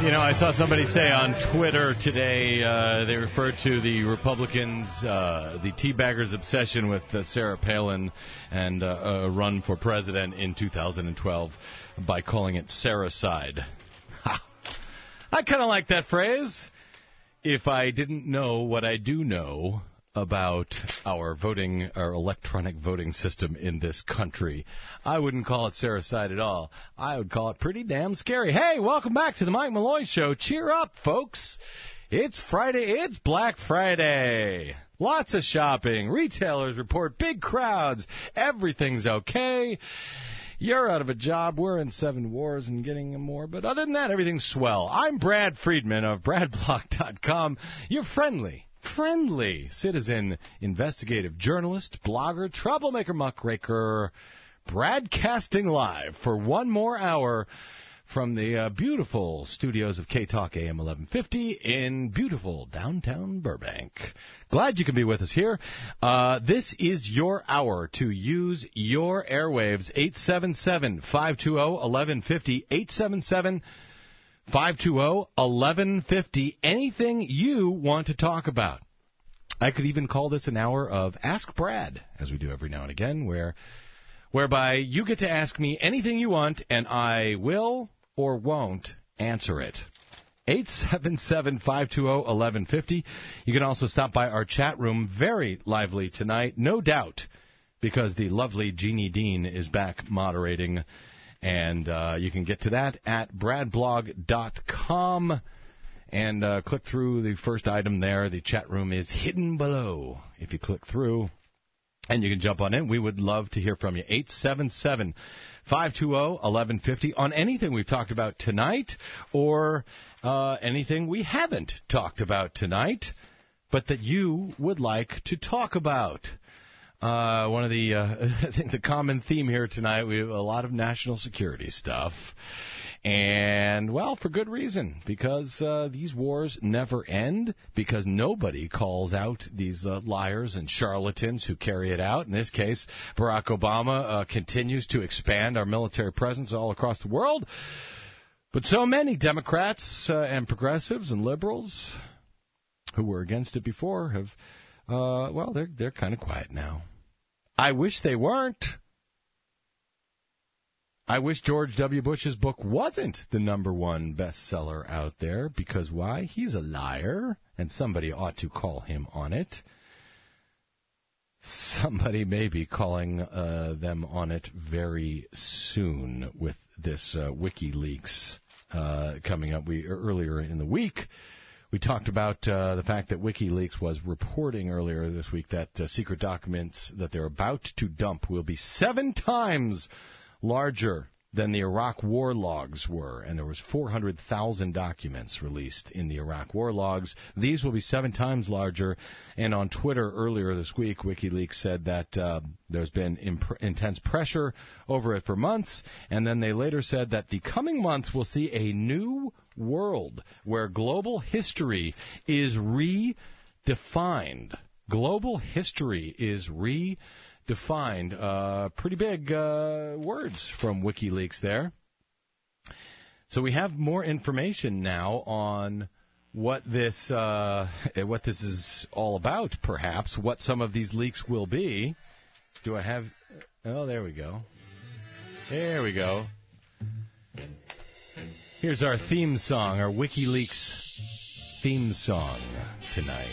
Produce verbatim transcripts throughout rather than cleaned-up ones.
You know, I saw somebody say on Twitter today, uh, they referred to the Republicans, uh, the teabaggers' obsession with uh, Sarah Palin and uh, a run for president in two thousand twelve by calling it Sarah-cide. Ha! I kind of like that phrase. If I didn't know what I do know about our voting, our electronic voting system in this country, I wouldn't call it Sarah-cide at all. I would call it pretty damn scary. Hey, welcome back to the Mike Malloy Show. Cheer up, folks. It's Friday. It's Black Friday. Lots of shopping. Retailers report big crowds. Everything's okay. You're out of a job. We're in seven wars and getting more. But other than that, everything's swell. I'm Brad Friedman of Brad Blog dot com. You're friendly. Friendly citizen, investigative journalist, blogger, troublemaker, muckraker, broadcasting live for one more hour from the uh, beautiful studios of K-Talk A M eleven fifty in beautiful downtown Burbank. Glad you can be with us here. Uh, this is your hour to use your airwaves, eight seven seven, five two zero, one one five zero, eight seven seven, five two zero, one one five zero, anything you want to talk about. I could even call this an hour of Ask Brad, as we do every now and again, where whereby you get to ask me anything you want, and I will or won't answer it. eight seven seven, five two zero, one one five zero. You can also stop by our chat room, very lively tonight, no doubt, because the lovely Jeannie Dean is back moderating. And uh, you can get to that at Brad Blog dot com and uh, click through the first item there. The chat room is hidden below. If you click through, and you can jump on in. We would love to hear from you. eight seven seven, five two zero, one one five zero on anything we've talked about tonight or uh, anything we haven't talked about tonight, but that you would like to talk about. Uh, one of the, uh, I think the common theme here tonight, we have a lot of national security stuff. And, well, for good reason, because uh, these wars never end, because nobody calls out these uh, liars and charlatans who carry it out. In this case, Barack Obama uh, continues to expand our military presence all across the world. But so many Democrats uh, and progressives and liberals who were against it before have... Uh, well, they're they're kind of quiet now. I wish they weren't. I wish George W. Bush's book wasn't the number one bestseller out there, because why? He's a liar, and somebody ought to call him on it. Somebody may be calling uh, them on it very soon with this uh, WikiLeaks uh, coming up. We earlier in the week. We talked about uh, the fact that WikiLeaks was reporting earlier this week that uh, secret documents that they're about to dump will be seven times larger than the Iraq war logs were. And there was four hundred thousand documents released in the Iraq war logs. These will be seven times larger. And on Twitter earlier this week, WikiLeaks said that uh, there's been imp- intense pressure over it for months. And then they later said that the coming months will see a new world where global history is redefined. Global history is redefined. Uh, pretty big uh, words from WikiLeaks there. So we have more information now on what this uh, what this is all about, perhaps, what some of these leaks will be. Do I have... Oh, there we go. There we go. Here's our theme song, our WikiLeaks theme song tonight.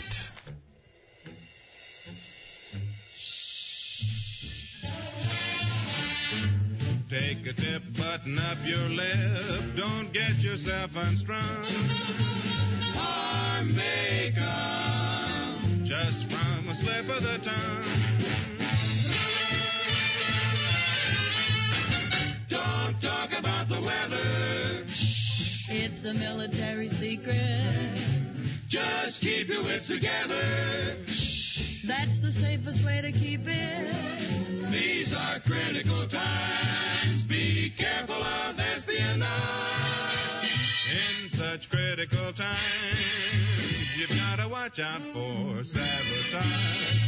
Take a tip, button up your lip, don't get yourself unstrung. Harm may come just from a slip of the tongue. Don't talk about the weather. It's a military secret. Just keep your wits together. That's the safest way to keep it. These are critical times. Be careful of espionage. In such critical times, you've got to watch out for sabotage.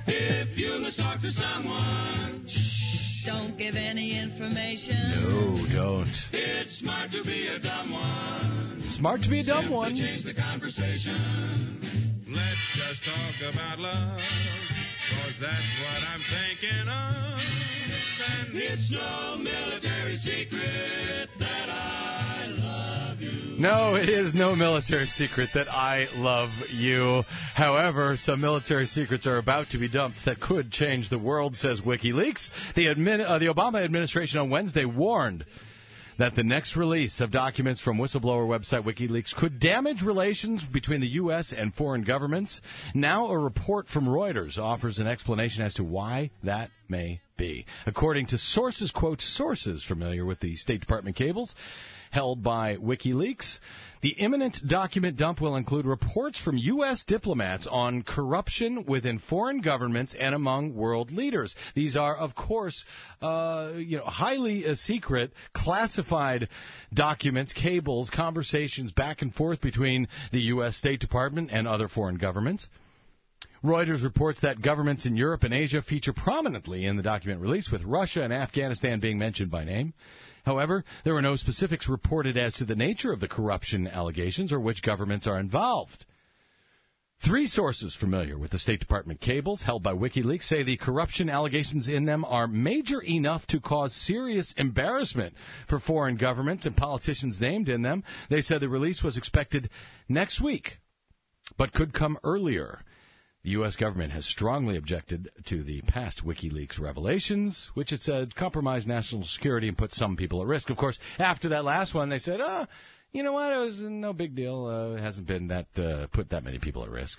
if you must talk to someone. Don't give any information. No, don't. It's smart to be a dumb one. Smart to be a dumb Simply one. change the conversation. Let's just talk about love, 'cause that's what I'm thinking of. And it's no military secret that I love you. No, it is no military secret that I love you. However, some military secrets are about to be dumped that could change the world, says WikiLeaks. The, admin, uh, the Obama administration on Wednesday warned that the next release of documents from whistleblower website WikiLeaks could damage relations between the U S and foreign governments. Now a report from Reuters offers an explanation as to why that may be. According to sources, quote, sources familiar with the State Department cables held by WikiLeaks, the imminent document dump will include reports from U S diplomats on corruption within foreign governments and among world leaders. These are, of course, uh, you know, highly uh, secret, classified documents, cables, conversations back and forth between the U S State Department and other foreign governments. Reuters reports that governments in Europe and Asia feature prominently in the document release, with Russia and Afghanistan being mentioned by name. However, there were no specifics reported as to the nature of the corruption allegations or which governments are involved. Three sources familiar with the State Department cables held by WikiLeaks say the corruption allegations in them are major enough to cause serious embarrassment for foreign governments and politicians named in them. They said the release was expected next week, but could come earlier. The U S government has strongly objected to the past WikiLeaks revelations, which it said compromised national security and put some people at risk. Of course, after that last one, they said, oh, you know what, it was no big deal. Uh, it hasn't been that uh, put that many people at risk.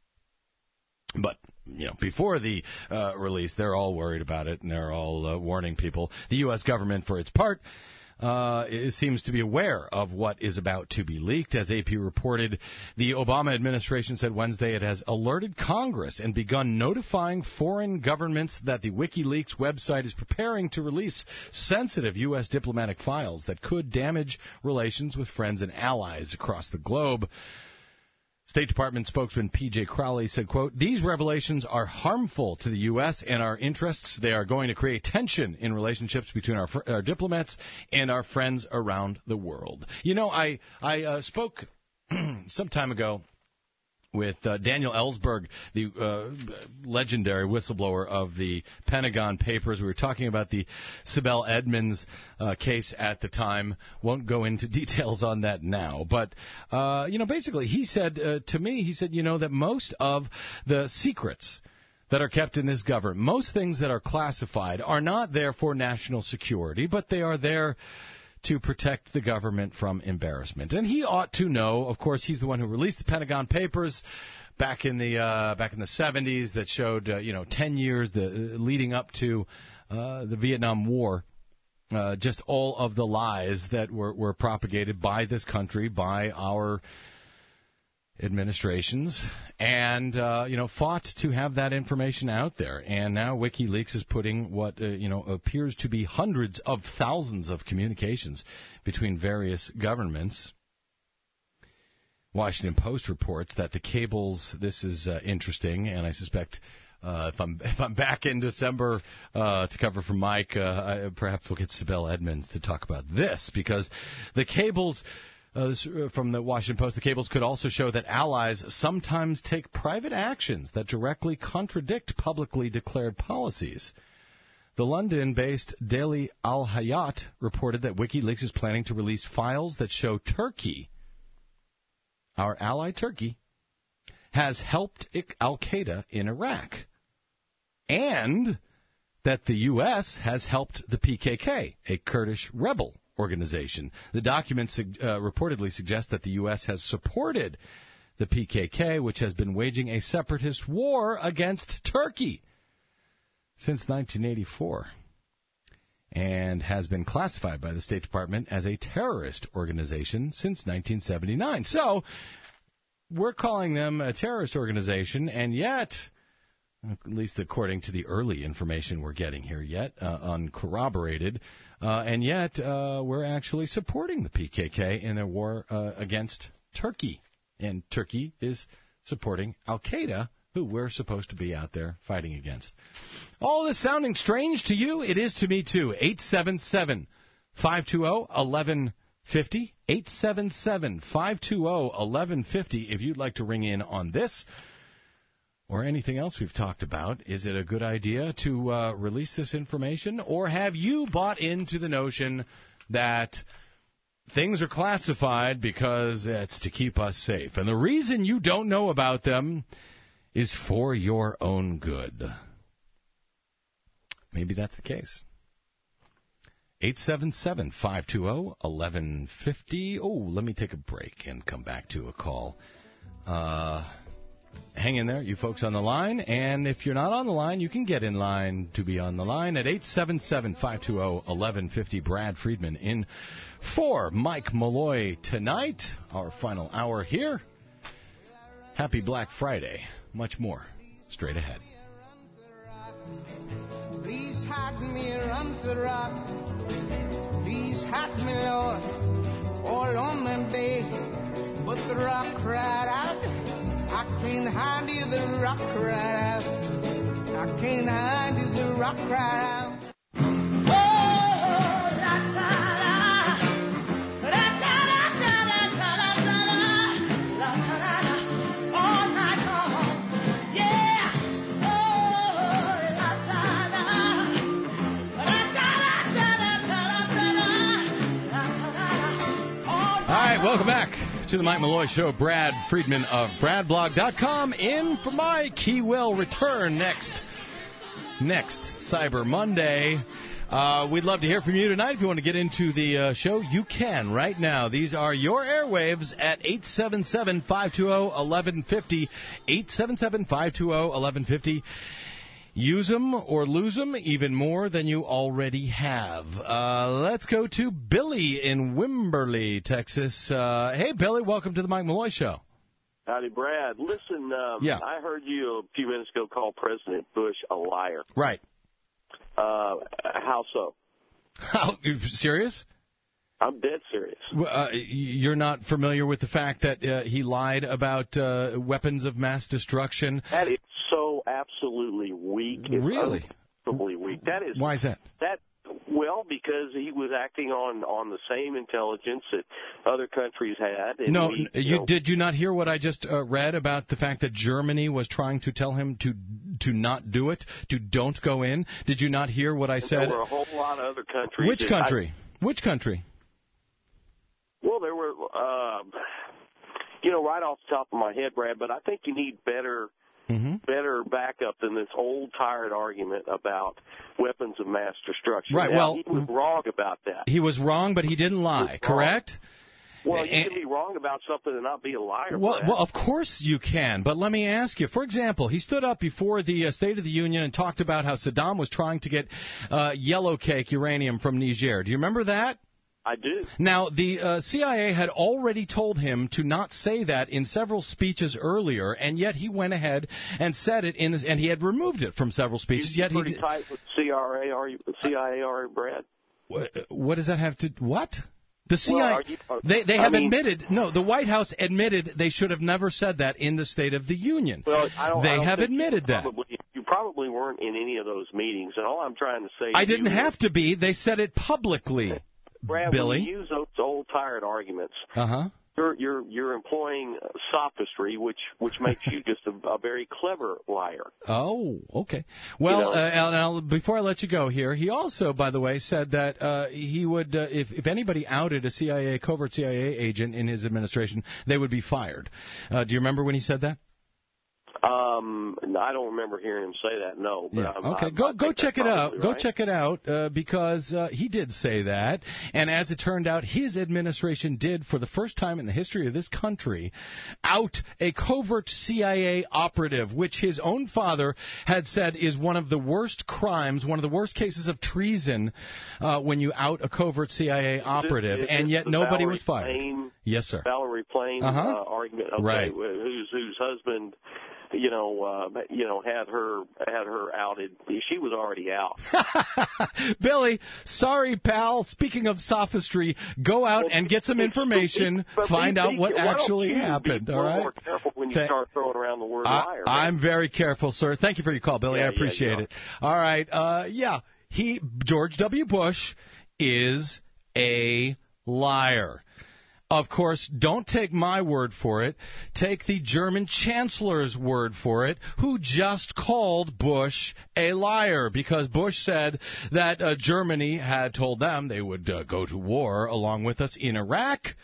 But, you know, before the uh, release, they're all worried about it, and they're all uh, warning people. The U S government, for its part, Uh, it seems to be aware of what is about to be leaked. As A P reported, the Obama administration said Wednesday it has alerted Congress and begun notifying foreign governments that the WikiLeaks website is preparing to release sensitive U S diplomatic files that could damage relations with friends and allies across the globe. State Department spokesman P J Crowley said, quote, these revelations are harmful to the U S and our interests. They are going to create tension in relationships between our, our diplomats and our friends around the world. You know, I, I uh, spoke some time ago with uh, Daniel Ellsberg, the uh, legendary whistleblower of the Pentagon Papers. We were talking about the Sibel Edmonds uh, case at the time. Won't go into details on that now. But, uh, you know, basically he said uh, to me, he said, you know, that most of the secrets that are kept in this government, most things that are classified are not there for national security, but they are there to protect the government from embarrassment. And he ought to know, of course, he's the one who released the Pentagon Papers back in the uh, back in the seventies that showed, uh, you know, ten years the, uh, leading up to uh, the Vietnam War, uh, just all of the lies that were, were propagated by this country, by our administrations, and uh, you know, fought to have that information out there. And now WikiLeaks is putting what uh, you know appears to be hundreds of thousands of communications between various governments. Washington Post reports that the cables. This is uh, interesting, and I suspect uh, if I'm if I'm back in December uh, to cover for Mike, uh, I, perhaps we'll get Sibel Edmonds to talk about this, because the cables. Uh, this, uh, from the Washington Post, the cables could also show that allies sometimes take private actions that directly contradict publicly declared policies. The London-based Daily Al-Hayat reported that WikiLeaks is planning to release files that show Turkey, our ally Turkey, has helped al-Qaeda in Iraq, and that the U S has helped the P K K, a Kurdish rebel organization. The documents uh, reportedly suggest that the U S has supported the P K K, which has been waging a separatist war against Turkey since nineteen eighty-four, and has been classified by the State Department as a terrorist organization since nineteen seventy-nine. So we're calling them a terrorist organization, and yet, at least according to the early information we're getting here yet, uh, uncorroborated, uh, and yet uh, we're actually supporting the P K K in their war uh, against Turkey. And Turkey is supporting al-Qaeda who we're supposed to be out there fighting against. All this sounding strange to you? It is to me, too. eight seven seven, five two zero, one one five zero. eight seven seven, five two zero, one one five zero if you'd like to ring in on this or anything else we've talked about. Is it a good idea to uh, release this information? Or have you bought into the notion that things are classified because it's to keep us safe? And the reason you don't know about them is for your own good. Maybe that's the case. eight seven seven, five two zero, one one five zero. Oh, let me take a break and come back to a call. Uh, hang in there, you folks on the line. And if you're not on the line, you can get in line to be on the line at eight seven seven, five two zero, one one five zero. Brad Friedman in for Mike Malloy tonight, our final hour here. Happy Black Friday. Much more straight ahead. Please hide me, run to the rock. Please hide me, Lord, all on my day. But the rock cried out, I can't hide you, the rock cried out. I can't hide you, the rock cried out. Welcome back to the Mike Malloy Show. Brad Friedman of brad blog dot com in for Mike. He will return next next Cyber Monday. Uh, we'd love to hear from you tonight. If you want to get into the uh, show, you can right now. These are your airwaves at eight seven seven, five two zero, one one five zero, eight seven seven, five two zero, one one five zero. Use them or lose them even more than you already have. Uh, let's go to Billy in Wimberley, Texas. Uh, hey, Billy, welcome to the Mike Malloy Show. Howdy, Brad. Listen, um, yeah. I heard you a few minutes ago call President Bush a liar. Right. Uh, how so? How, you serious? I'm dead serious. Uh, you're not familiar with the fact that uh, he lied about uh, weapons of mass destruction? That is so absolutely weak. It's really? Unbelievably weak. That is. Why is that? That well, because he was acting on, on the same intelligence that other countries had. And no, he, you, you know, did you not hear what I just uh, read about the fact that Germany was trying to tell him to to not do it, to don't go in? Did you not hear what I said? There were a whole lot of other countries. Which country? I, Which country? Well, there were, uh, you know, right off the top of my head, Brad, but I think you need better mm-hmm. better backup than this old, tired argument about weapons of mass destruction. Right, now, well, he was wrong about that. He was wrong, but he didn't lie, he correct? Well, you and, can be wrong about something and not be a liar. Well, Brad. well, of course you can, but let me ask you. For example, he stood up before the uh, State of the Union and talked about how Saddam was trying to get uh, yellow cake uranium from Niger. Do you remember that? I do. Now, the uh, C I A had already told him to not say that in several speeches earlier, and yet he went ahead and said it, in his, and he had removed it from several speeches. You're yet pretty he tight with C R A, are you? C I A, are you, Brad? What, what does that have to? What? The C I A, well, you, uh, they they I have mean, admitted. No, the White House admitted they should have never said that in the State of the Union. Well, I don't, they I don't have think admitted you that. probably, you probably weren't in any of those meetings, and all I'm trying to say. I didn't you have is, to be. They said it publicly. Brad, Billy, when you use those old tired arguments, uh-huh. you're you're you're employing sophistry, which which makes you just a, a very clever liar. Oh, okay. Well, you know? uh, now, before I let you go here, he also, by the way, said that uh, he would, uh, if if anybody outed a C I A covert C I A agent in his administration, they would be fired. Uh, do you remember when he said that? Um, I don't remember hearing him say that. No. But yeah. I'm, Okay. I, go I go check it out. right. Go check it out uh, because uh, he did say that, and as it turned out, his administration did, for the first time in the history of this country, out a covert C I A operative, which his own father had said is one of the worst crimes, one of the worst cases of treason, uh, when you out a covert C I A operative, is and this yet the nobody Valerie was fired. Plame, yes, sir. Valerie Plame uh-huh. uh, argument. Okay, right. Whose whose husband you know, uh, you know, had her had her outed. She was already out. Billy, sorry, pal. Speaking of sophistry, go out well, and get some information, but find out be, what actually you happened. Be all right. More careful when you Th- start throwing around the word I, liar. I'm very careful, sir. Thank you for your call, Billy. Yeah, I appreciate yeah, yeah. it. All right. Uh, yeah, he George W. Bush is a liar. Of course, don't take my word for it. Take the German chancellor's word for it, who just called Bush a liar because Bush said that uh, Germany had told them they would uh, go to war along with us in Iraq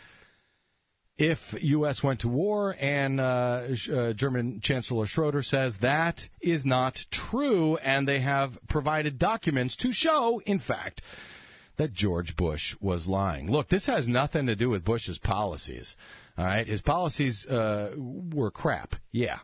if U S went to war, and uh, uh, German Chancellor Schroeder says that is not true, and they have provided documents to show, in fact, that George Bush was lying. Look, this has nothing to do with Bush's policies. All right, his policies uh, were crap, yeah.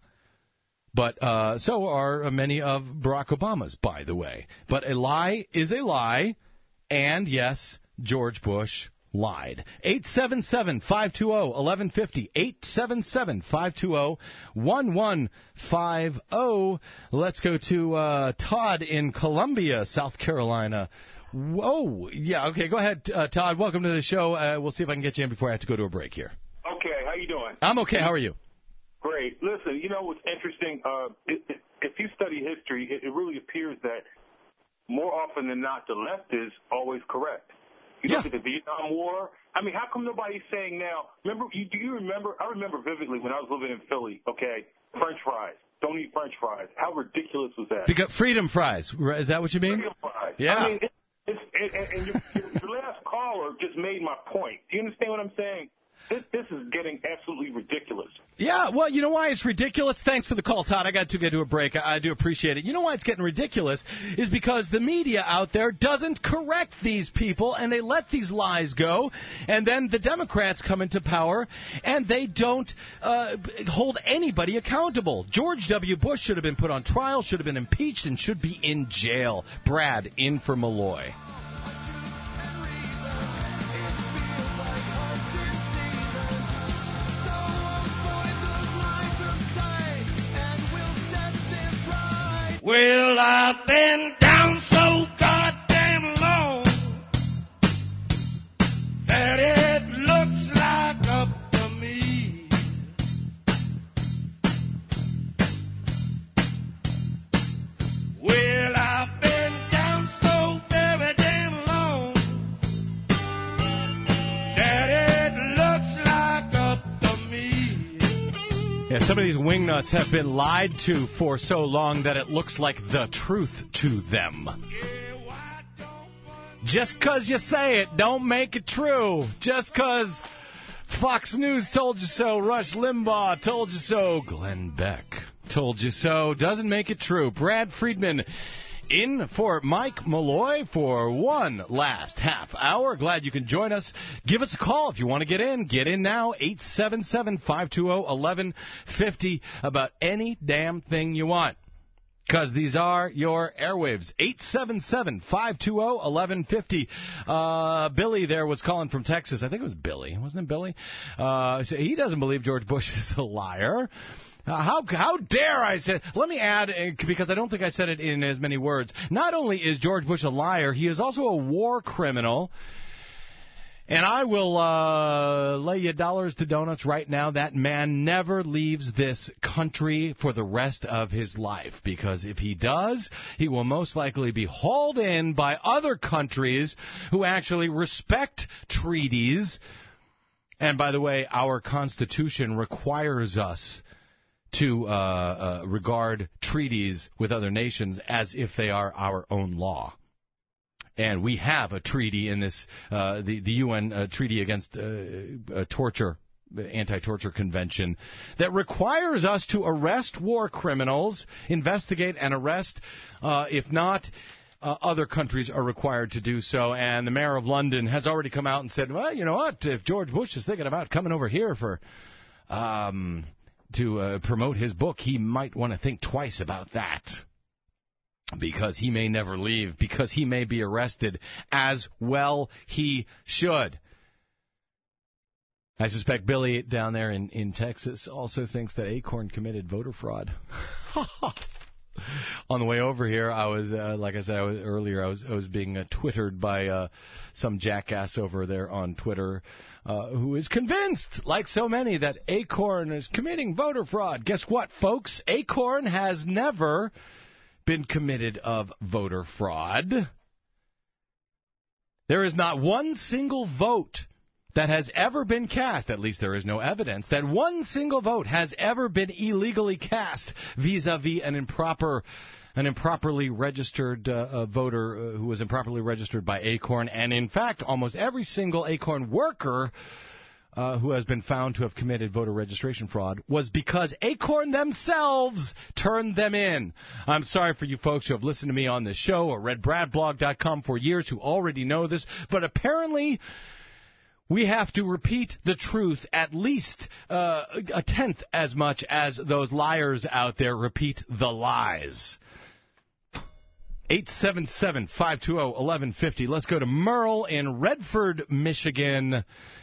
But uh, so are many of Barack Obama's, by the way. But a lie is a lie, and yes, George Bush lied. eight seven seven, five two zero, one one five zero, eight seven seven, five two zero, one one five zero. Let's go to uh, Todd in Columbia, South Carolina. Whoa. Yeah, okay, go ahead, uh, Todd. Welcome to the show. Uh, we'll see if I can get you in before I have to go to a break here. Okay, how you doing? I'm okay. How are you? Great. Listen, you know what's interesting? Uh, it, it, if you study history, it, it really appears that more often than not, the left is always correct. You yeah. look at the Vietnam War. I mean, how come nobody's saying now, remember, you, do you remember, I remember vividly when I was living in Philly, okay, French fries. Don't eat French fries. How ridiculous was that? Because freedom fries. Is that what you mean? Freedom fries. Yeah. I mean, it, it's, it, and your, your last caller just made my point. Do you understand what I'm saying? This, this is getting absolutely ridiculous. Yeah, well, you know why it's ridiculous? Thanks for the call, Todd. I got to get to a break. I, I do appreciate it. You know why it's getting ridiculous is because the media out there doesn't correct these people, and they let these lies go, and then the Democrats come into power, and they don't uh, hold anybody accountable. George W. Bush should have been put on trial, should have been impeached, and should be in jail. Brad, in for Malloy. Well, I've been down so goddamn long that it looks like up to me. Well, I've been down so very damn long that it looks like up to me. Yeah, some of these wingnuts have been lied to for so long that it looks like the truth to them. Just because you say it, don't make it true. Just because Fox News told you so, Rush Limbaugh told you so, Glenn Beck told you so, doesn't make it true. Brad Friedman in for Mike Malloy for one last half hour. Glad you can join us. Give us a call if you want to get in. Get in now, eight seven seven, five two zero, one one five zero, about any damn thing you want. Because these are your airwaves. eight seven seven, five two zero, one one five zero. Uh, Billy there was calling from Texas. I think it was Billy. Wasn't it Billy? Uh, so he doesn't believe George Bush is a liar. Uh, how how dare I say? Let me add, uh, because I don't think I said it in as many words. Not only is George Bush a liar, he is also a war criminal. And I will uh, lay you dollars to donuts right now. That man never leaves this country for the rest of his life. Because if he does, he will most likely be hauled in by other countries who actually respect treaties. And by the way, our Constitution requires us to uh, uh, regard treaties with other nations as if they are our own law. And we have a treaty in this, uh, the, the U N uh, Treaty Against uh, uh, Torture, Anti-Torture Convention, that requires us to arrest war criminals, investigate and arrest. Uh, if not, uh, other countries are required to do so. And the mayor of London has already come out and said, well, you know what, if George Bush is thinking about coming over here for... Um, to uh, promote his book, he might want to think twice about that. Because he may never leave. Because he may be arrested. As well he should. I suspect Billy down there in, in Texas also thinks that Acorn committed voter fraud. On the way over here, I was, uh, like I said I was, earlier, I was, I was being uh, twittered by uh, some jackass over there on Twitter uh, who is convinced, like so many, that Acorn is committing voter fraud. Guess what, folks? Acorn has never been committed of voter fraud. There is not one single vote that has ever been cast, at least there is no evidence, that one single vote has ever been illegally cast vis-a-vis an improper, an improperly registered uh, voter uh, who was improperly registered by Acorn. And in fact, almost every single Acorn worker uh, who has been found to have committed voter registration fraud was because Acorn themselves turned them in. I'm sorry for you folks who have listened to me on this show or read brad blog dot com for years who already know this, but apparently we have to repeat the truth at least uh, a tenth as much as those liars out there repeat the lies. eight seven seven, five two zero, one one five zero. Let's go to Merle in Redford, Michigan.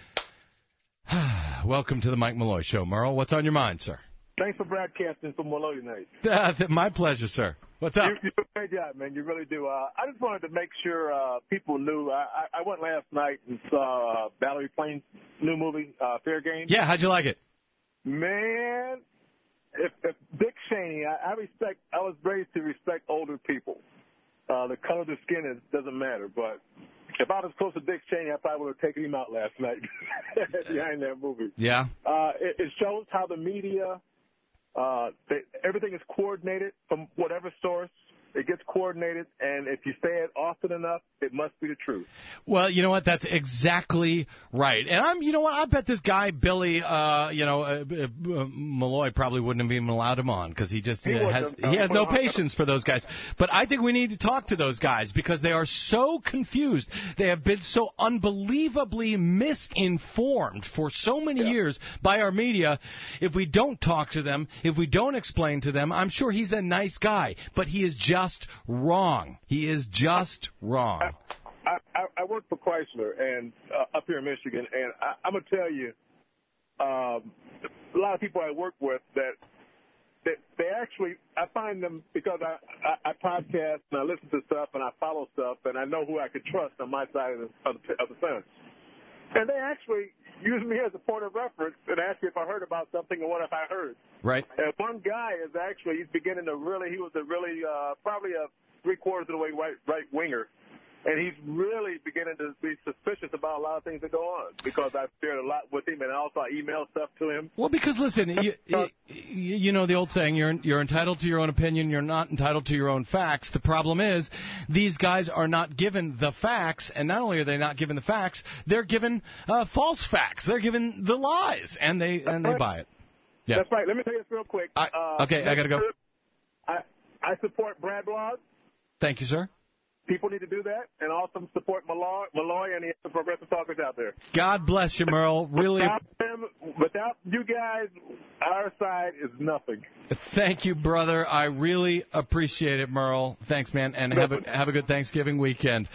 Welcome to the Mike Malloy Show. Merle, what's on your mind, sir? Thanks for broadcasting from Malloy tonight. Uh, my pleasure, sir. What's up? You, you do a great job, man. You really do. Uh, I just wanted to make sure uh, people knew. I, I went last night and saw uh, Valerie Plane's new movie, uh, Fair Game. Yeah, how'd you like it? Man, if, if Dick Cheney, I, I respect. I was raised to respect older people. Uh, the color of their skin is, doesn't matter, but if I was close to Dick Cheney, I probably would have taken him out last night behind that movie. Yeah. Uh, it, it shows how the media. Uh, they, everything is coordinated from whatever source. It gets coordinated, and if you say it often enough, it must be the truth. Well, you know what? That's exactly right. And I'm, you know what? I bet this guy Billy, uh, you know, uh, uh, Malloy probably wouldn't have even allowed him on because he just he uh, has he has no patience for those guys. But I think we need to talk to those guys because they are so confused. They have been so unbelievably misinformed for so many yeah. years by our media. If we don't talk to them, if we don't explain to them, I'm sure he's a nice guy, but he is just wrong. He is just wrong. I, I, I work for Chrysler and uh, up here in Michigan, and I, I'm gonna tell you, um, a lot of people I work with that that they actually, I find them because I, I, I podcast and I listen to stuff and I follow stuff and I know who I can trust on my side of the, of the, of the fence. And they actually use me as a point of reference and ask me if I heard about something and what if I heard. Right. And one guy is actually, he's beginning to really, he was a really, uh, probably a three-quarters of the way right, right winger. And he's really beginning to be suspicious about a lot of things that go on because I've shared a lot with him and also I email stuff to him. Well, because, listen, you, you, you know the old saying, you're, you're entitled to your own opinion, you're not entitled to your own facts. The problem is these guys are not given the facts, and not only are they not given the facts, they're given uh, false facts. They're given the lies, and they and they buy it. Yeah. That's right. Let me tell you this real quick. I, uh, okay, I got to go. I, I support Brad Blog. Thank you, sir. People need to do that, and also support Malloy, Malloy and the other progressive talkers out there. God bless you, Merle. Really. Without, them, without you guys, our side is nothing. Thank you, brother. I really appreciate it, Merle. Thanks, man, and have a have a good Thanksgiving weekend.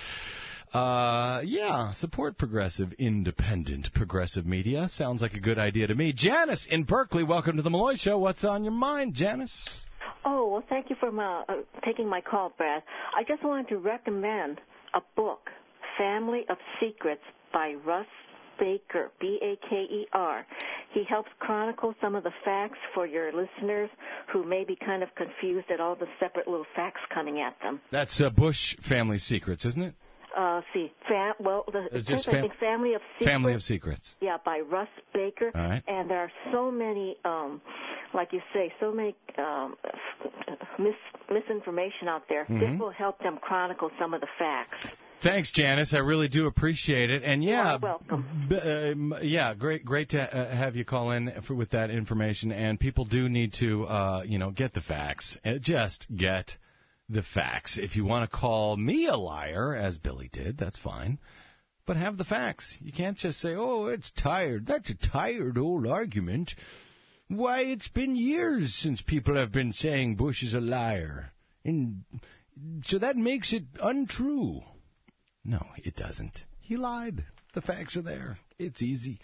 Uh, yeah, support progressive, independent progressive media. Sounds like a good idea to me. Janice in Berkeley, welcome to the Malloy Show. What's on your mind, Janice? Oh, well, thank you for my, uh, taking my call, Brad. I just wanted to recommend a book, Family of Secrets by Russ Baker, B A K E R. He helps chronicle some of the facts for your listeners who may be kind of confused at all the separate little facts coming at them. That's uh, Bush Family Secrets, isn't it? Uh, see, fam- well, the uh, just fam- I think Family of Secrets. Family of Secrets. Yeah, by Russ Baker. All right. And there are so many, um, like you say, so many um, mis- misinformation out there. Mm-hmm. This will help them chronicle some of the facts. Thanks, Janice. I really do appreciate it. And yeah, You're welcome. B- uh, yeah, great, great to uh, have you call in for, with that information. And people do need to, uh, you know, get the facts. Uh, just get the facts. If you want to call me a liar, as Billy did, that's fine. But have the facts. You can't just say, "Oh, it's tired. That's a tired old argument." Why, it's been years since people have been saying Bush is a liar, and so that makes it untrue. No, it doesn't. He lied. The facts are there. It's easy.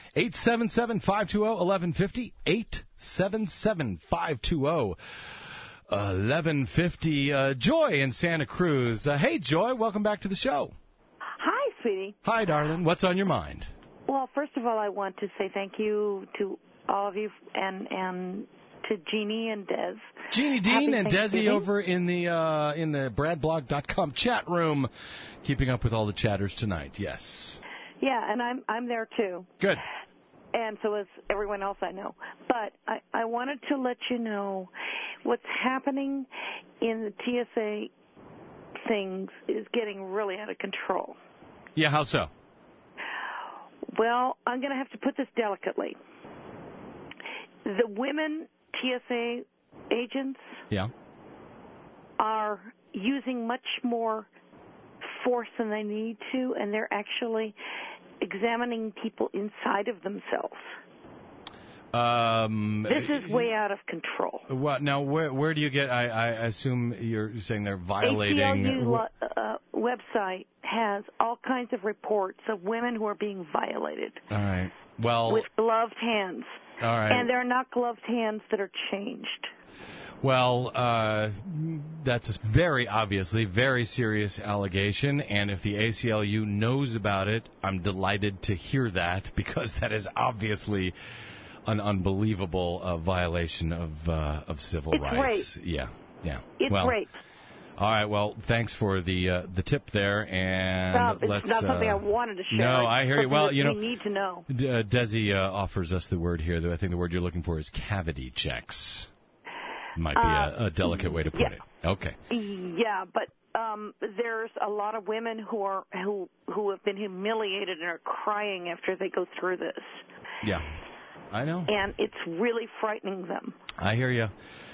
eight seven seven, five two zero, one one five zero, eight seven seven, five two zero, one one five zero. Uh, Joy in Santa Cruz. Uh, hey, Joy, welcome back to the show. Hi, sweetie. Hi, darling. What's on your mind? Well, first of all, I want to say thank you to all of you and and to Jeannie and Des. Jeannie Dean and Desi over in the uh, in the brad blog dot com chat room, keeping up with all the chatters tonight. Yes. Yeah, and I'm I'm there too. Good. And so is everyone else I know. But I, I wanted to let you know what's happening in the T S A things is getting really out of control. Yeah, how so? Well, I'm going to have to put this delicately. The women T S A agents yeah. are using much more force than they need to, and they're actually examining people inside of themselves. Um, this is way out of control. What now? Where where do you get? I, I assume you're saying they're violating. A C L U lo- uh, website has all kinds of reports of women who are being violated. All right. Well, with gloved hands. All right. And they're not gloved hands that are changed. Well, uh, that's a very obviously very serious allegation, and if the A C L U knows about it, I'm delighted to hear that, because that is obviously an unbelievable uh, violation of uh, of civil it's rights. Rape. Yeah, yeah. It's well, rape. All right. Well, thanks for the uh, the tip there, and no, it's let's. not something uh, I wanted to share. No, I hear you. Well, you know, we need to know. D- uh, Desi uh, offers us the word here. That I think the word you're looking for is cavity checks. Might be uh, a, a delicate way to put yeah. it. Okay. Yeah, but um, there's a lot of women who are who who have been humiliated and are crying after they go through this. Yeah, I know. And it's really frightening them. I hear you.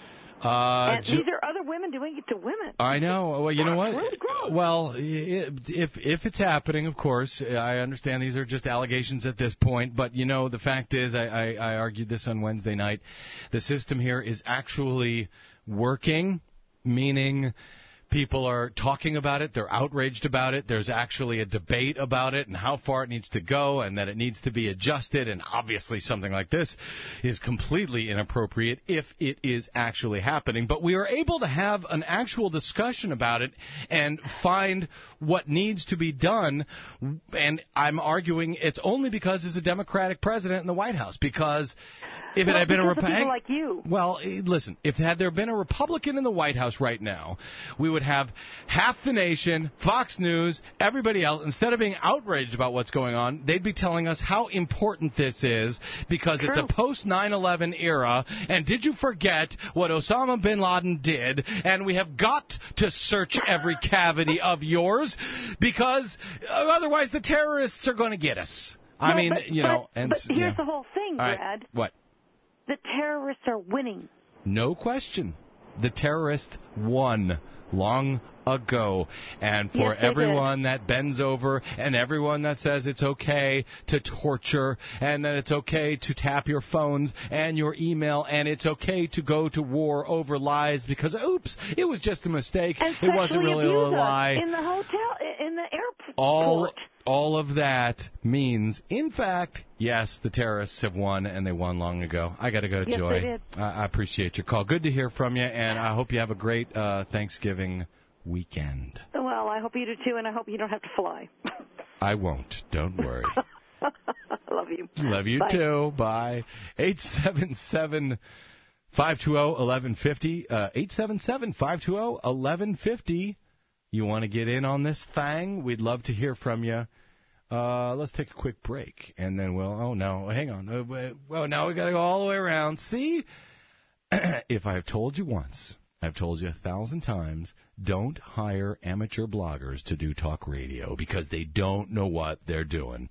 Uh, and these are other women doing it to women. I know. Well, you know what? Really gross. Well, if if it's happening, of course, I understand these are just allegations at this point. But, you know, the fact is, I, I, I argued this on Wednesday night, the system here is actually working, meaning people are talking about it. They're outraged about it. There's actually a debate about it and how far it needs to go and that it needs to be adjusted. And obviously something like this is completely inappropriate if it is actually happening. But we are able to have an actual discussion about it and find what needs to be done. And I'm arguing it's only because there's a Democratic president in the White House. Because if it well, had been a Republican, like you. Well, listen, if had there been a Republican in the White House right now, we would have half the nation, Fox News, everybody else, instead of being outraged about what's going on, they'd be telling us how important this is because True. it's a post nine eleven era. And did you forget what Osama bin Laden did? And we have got to search every cavity of yours because otherwise the terrorists are going to get us. I no, mean, but, you know, but, and but here's yeah. the whole thing, All right. Brad. What? The terrorists are winning. No question. The terrorists won long ago. And for yes, everyone that bends over and everyone that says it's okay to torture and that it's okay to tap your phones and your email and it's okay to go to war over lies because, oops, it was just a mistake. And it wasn't really a lie. In the hotel, in the airport. All, all of that means, in fact, yes, the terrorists have won, and they won long ago. I got to go, yes, Joy. They did. I, I appreciate your call. Good to hear from you, and I hope you have a great uh, Thanksgiving weekend. Well, I hope you do too, and I hope you don't have to fly. I won't. Don't worry. Love you. Love you Bye. too. Bye. eight seven seven, five two zero, one one five zero. Uh, eight seven seven, five two zero, one one five zero. You want to get in on this thing? We'd love to hear from you. Uh, let's take a quick break, and then we'll... Oh, no. Hang on. Uh, oh, now we got to go all the way around. See? If I've told you once, I've told you a thousand times, don't hire amateur bloggers to do talk radio because they don't know what they're doing.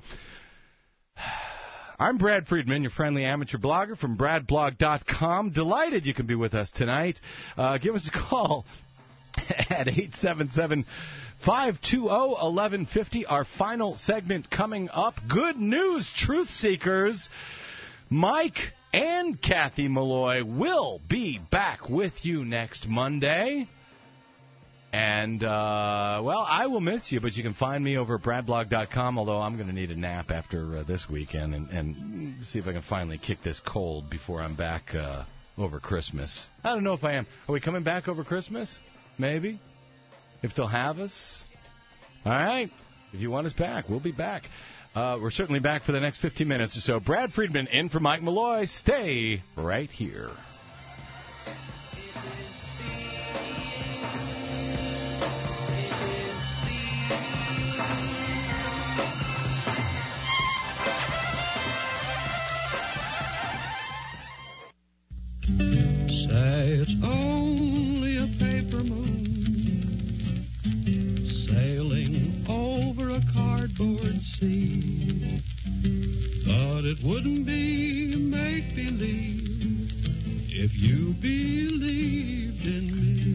I'm Brad Friedman, your friendly amateur blogger from brad blog dot com. Delighted you can be with us tonight. Uh, give us a call at eight seven seven, five two zero, one one five zero. Our final segment coming up. Good news, truth seekers. Mike and Kathy Malloy will be back with you next Monday. And, uh, well, I will miss you, but you can find me over at brad blog dot com, although I'm going to need a nap after uh, this weekend and, and see if I can finally kick this cold before I'm back uh, over Christmas. I don't know if I am. Are we coming back over Christmas? Maybe. If they'll have us. All right. If you want us back, we'll be back. Uh, we're certainly back for the next fifteen minutes or so. Brad Friedman in for Mike Malloy. Stay right here. Say it's only a paper moon sailing over a cardboard sea. Thought it wouldn't be make-believe if you believed in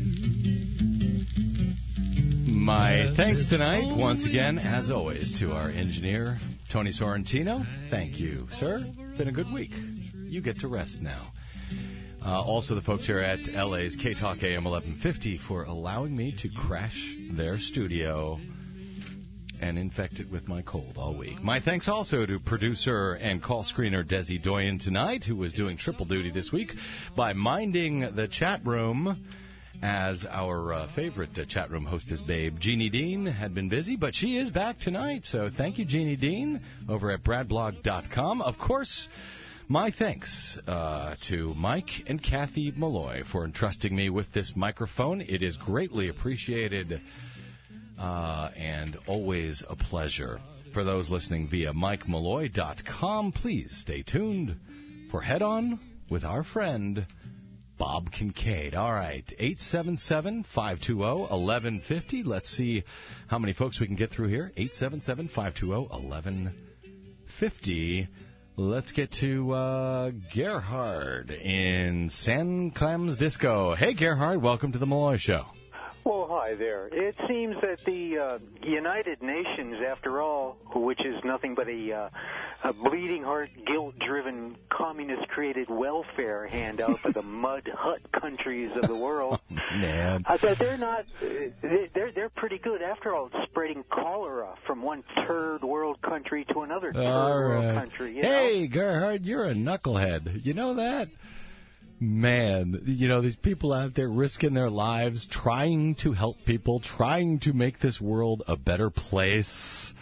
me. My thanks tonight, once again, as always, to our engineer, Tony Sorrentino. Thank you, sir. Been a good week. You get to rest now. Uh, also, the folks here at L A's K-Talk A M eleven fifty for allowing me to crash their studio and infect it with my cold all week. My thanks also to producer and call screener Desi Doyen tonight, who was doing triple duty this week by minding the chat room, as our uh, favorite uh, chat room hostess babe, Jeannie Dean, had been busy, but she is back tonight. So thank you, Jeannie Dean, over at brad blog dot com. Of course, my thanks uh, to Mike and Kathy Malloy for entrusting me with this microphone. It is greatly appreciated uh, and always a pleasure. For those listening via mike malloy dot com, please stay tuned for Head On with our friend Bob Kincaid. All right, eight seven seven, five two zero, one one five zero. Let's see how many folks we can get through here. eight seven seven, five two zero, one one five zero. Let's get to uh, Gerhard in San Clems Disco. Hey, Gerhard, welcome to the Malloy Show. Well, hi there. It seems that the uh, United Nations, after all, which is nothing but a, uh, a bleeding heart, guilt-driven, communist-created welfare handout for the mud hut countries of the world, oh, man. Uh, that they're not. Uh, they're they're pretty good, after all, spreading cholera from one third world country to another third all world right. country. You hey, know? Gerhard, you're a knucklehead. You know that? Man, you know, these people out there risking their lives, trying to help people, trying to make this world a better place.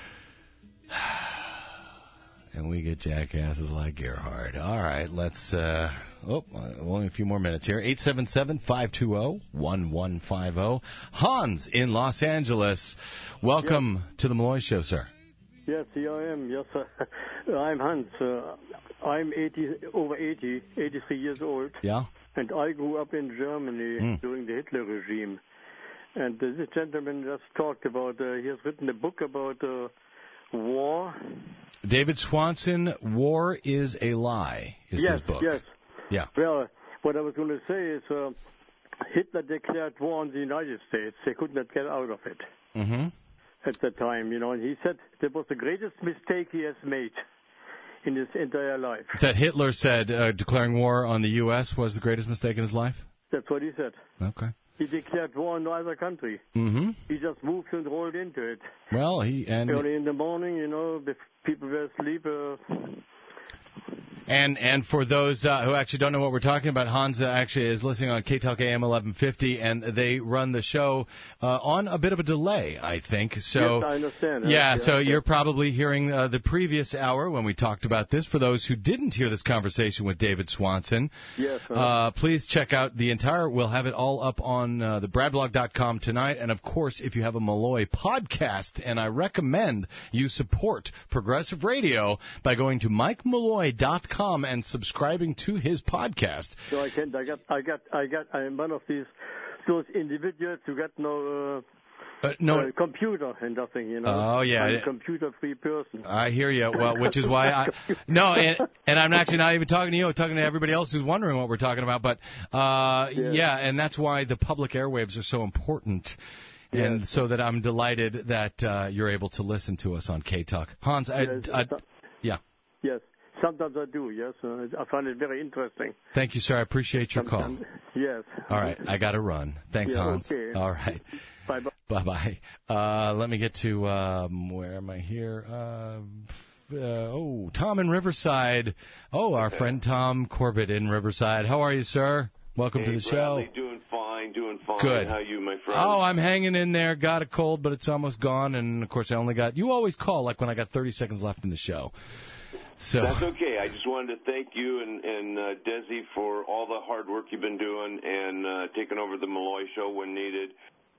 And we get jackasses like Gerhard. All right, let's, uh, oh, only a few more minutes here. eight seven seven, five two zero, one one five zero. Hans in Los Angeles. Welcome yes. to the Malloy Show, sir. Yes, here I am. Yes, uh, I'm Hans. Uh, I'm eighty, over eighty, eighty-three years old. Yeah. And I grew up in Germany mm. during the Hitler regime. And uh, this gentleman just talked about, uh, he has written a book about uh, war. David Swanson, War is a Lie, is yes, his book. Yes, Yeah. Well, what I was going to say is uh, Hitler declared war on the United States. They could not get out of it. Mm-hmm. At the time, you know, and he said that was the greatest mistake he has made in his entire life. That Hitler said uh, declaring war on the U S was the greatest mistake in his life? That's what he said. Okay. He declared war on no other country. Mm-hmm. He just moved and rolled into it. Well, he... and early in the morning, you know, if people were asleep... Uh, And and for those uh, who actually don't know what we're talking about, Hans actually is listening on K-Talk A M eleven fifty, and they run the show uh, on a bit of a delay, I think. So, yes, I understand. Yeah, okay, so okay. you're probably hearing uh, the previous hour when we talked about this. For those who didn't hear this conversation with David Swanson, yes, uh, uh, please check out the entire, we'll have it all up on uh, the brad blog dot com tonight. And, of course, if you have a Malloy podcast, and I recommend you support Progressive Radio by going to mike malloy dot com and subscribing to his podcast. So I can't. I got. I got. I got. I'm one of these those individuals who got no. Uh, uh, no uh, computer and nothing, you know. Oh yeah, I'm a computer-free person. I hear you. Well, which is why I no, and, and I'm actually not even talking to you. I'm talking to everybody else who's wondering what we're talking about. But uh, yeah. yeah, and that's why the public airwaves are so important. And yes. so that I'm delighted that uh, you're able to listen to us on K-Talk. Hans, I, yes. I, yeah. Yes. sometimes I do. Yes, uh, I find it very interesting. Thank you, sir. I appreciate your Sometimes, call. Yes. All right, I got to run. Thanks, Yeah, Hans. okay. All right. Bye bye. Bye bye. Uh, let me get to um, where am I here? Uh, uh, oh, Tom in Riverside. Oh, our friend Tom Corbett in Riverside. How are you, sir? Welcome hey, to the Bradley, show. Doing fine, doing fine. Good. How are you, my friend? Oh, I'm hanging in there. Got a cold, but it's almost gone. And of course, I only got. You always call like when I got thirty seconds left in the show. So that's okay. I just wanted to thank you and, and uh, Desi for all the hard work you've been doing and uh, taking over the Malloy Show when needed.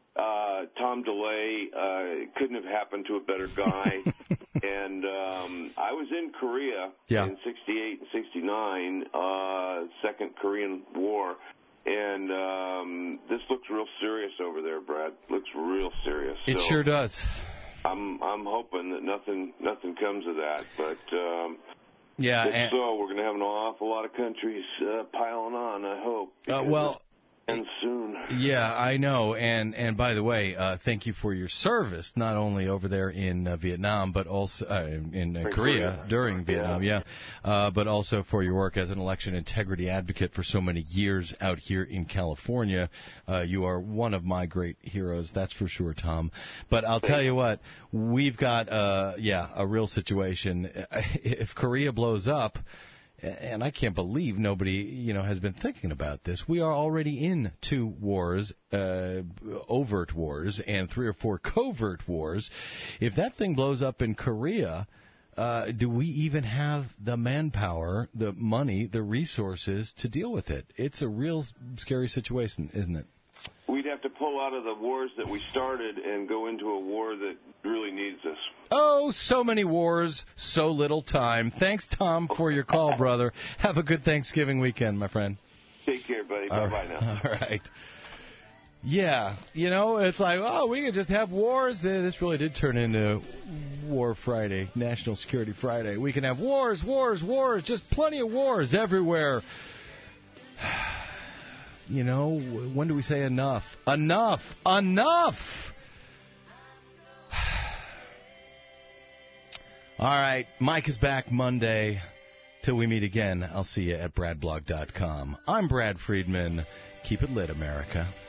Uh, Tom DeLay uh, couldn't have happened to a better guy. and um, I was in Korea yeah. in sixty-eight and sixty-nine, uh, Second Korean War. And um, this looks real serious over there, Brad. Looks real serious. It so sure does. I'm I'm hoping that nothing nothing comes of that, but um, yeah, if and, so, we're going to have an awful lot of countries uh, piling on. I hope. Uh, well. And soon. Yeah, I know. And and by the way, uh, thank you for your service, not only over there in uh, Vietnam, but also uh, in uh, Korea, Korea during Vietnam, yeah, yeah. Uh, but also for your work as an election integrity advocate for so many years out here in California. Uh, you are one of my great heroes, that's for sure, Tom. But I'll tell you what, we've got, uh, yeah, a real situation. If Korea blows up, and I can't believe nobody, you know, has been thinking about this. We are already in two wars, uh, overt wars, and three or four covert wars. If that thing blows up in Korea, uh, do we even have the manpower, the money, the resources to deal with it? It's a real scary situation, isn't it? We'd have to pull out of the wars that we started and go into a war that really needs us. Oh, so many wars, so little time. Thanks, Tom, for your call, brother. Have a good Thanksgiving weekend, my friend. Take care, buddy. Bye-bye now. All right. Yeah, you know, it's like, oh, we could just have wars. This really did turn into War Friday, National Security Friday. We can have wars, wars, wars, just plenty of wars everywhere. You know, when do we say enough? Enough! Enough! All right, Mike is back Monday. Till we meet again, I'll see you at brad blog dot com. I'm Brad Friedman. Keep it lit, America.